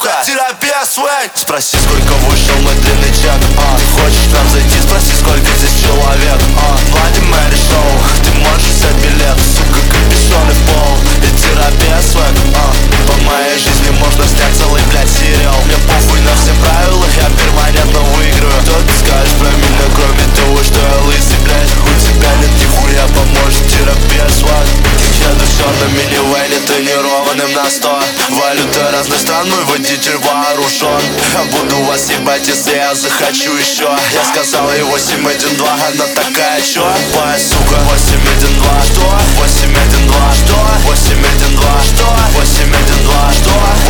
сука, терапия свек. Спроси, сколько вышел мой длинный чек. Ты хочешь к нам зайти, спроси, сколько здесь человек. Владимир Шоу, ты можешь взять билет. Сука, капюшоны в пол и терапия свек. По моей жизни можно снять целый, блядь, сериал. Мне похуй на все правила, я перманентно выиграю. Что ты скажешь про меня, кроме того, что я лысый, блядь? У тебя нет нихуя, поможет терапия свек. Еду в черном минивэне, тонированным на 100. Валюта разных стран, мой водитель вооружен. Я буду вас ебать, если я захочу еще. Я сказал ей 812, она такая, чё? Твоя сука, 812, что? 812, что? 812, что? 812, что?